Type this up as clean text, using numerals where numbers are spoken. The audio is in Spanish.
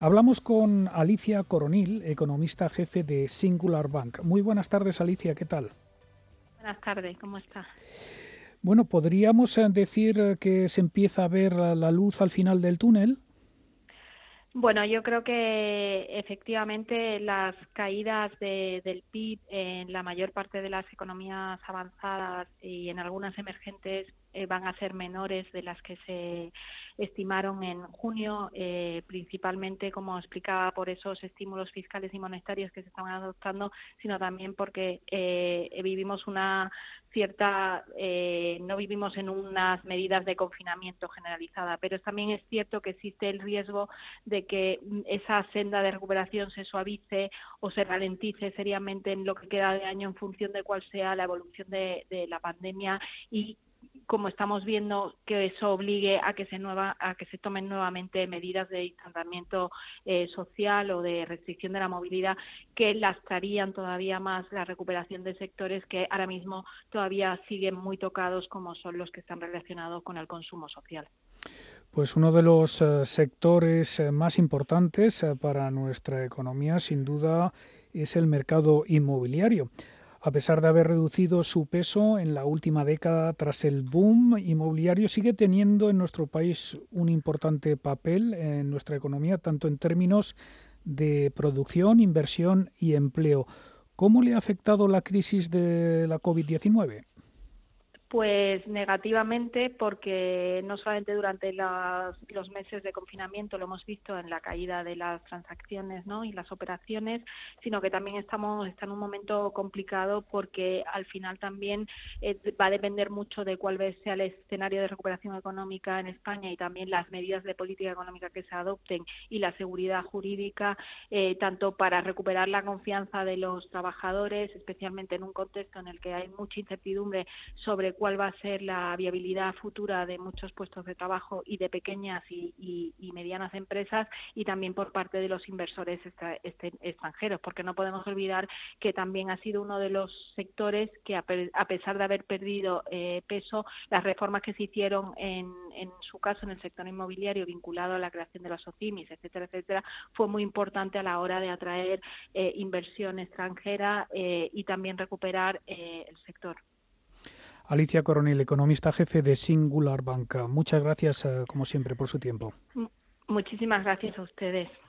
Hablamos con Alicia Coronil, economista jefe de Singular Bank. Muy buenas tardes, Alicia, ¿qué tal? Buenas tardes, ¿cómo está? Bueno, ¿podríamos decir que se empieza a ver la luz al final del túnel? Bueno, yo creo que efectivamente las caídas del PIB en la mayor parte de las economías avanzadas y en algunas emergentes van a ser menores de las que se estimaron en junio, principalmente, como explicaba, por esos estímulos fiscales y monetarios que se estaban adoptando, sino también porque vivimos una cierta, no vivimos en unas medidas de confinamiento generalizada, pero también es cierto que existe el riesgo de que esa senda de recuperación se suavice o se ralentice seriamente en lo que queda de año en función de cuál sea la evolución de la pandemia y como estamos viendo que eso obligue a que se tomen nuevamente medidas de distanciamiento social o de restricción de la movilidad que lastrarían todavía más la recuperación de sectores que ahora mismo todavía siguen muy tocados, como son los que están relacionados con el consumo social. Pues uno de los sectores más importantes para nuestra economía, sin duda, es el mercado inmobiliario. A pesar de haber reducido su peso en la última década tras el boom inmobiliario, sigue teniendo en nuestro país un importante papel en nuestra economía, tanto en términos de producción, inversión y empleo. ¿Cómo le ha afectado la crisis de la COVID-19? Pues negativamente, porque no solamente durante los meses de confinamiento lo hemos visto en la caída de las transacciones, ¿no?, y las operaciones, sino que también está en un momento complicado porque al final también va a depender mucho de cuál sea el escenario de recuperación económica en España y también las medidas de política económica que se adopten y la seguridad jurídica, tanto para recuperar la confianza de los trabajadores, especialmente en un contexto en el que hay mucha incertidumbre sobre cuál va a ser la viabilidad futura de muchos puestos de trabajo y de pequeñas y medianas empresas, y también por parte de los inversores extranjeros, porque no podemos olvidar que también ha sido uno de los sectores que, a pesar de haber perdido peso, las reformas que se hicieron en su caso en el sector inmobiliario vinculado a la creación de las OCIMIS, etcétera, etcétera, fue muy importante a la hora de atraer inversión extranjera y también recuperar el sector. Alicia Coronel, economista jefe de Singular Banca. Muchas gracias, como siempre, por su tiempo. Muchísimas gracias a ustedes.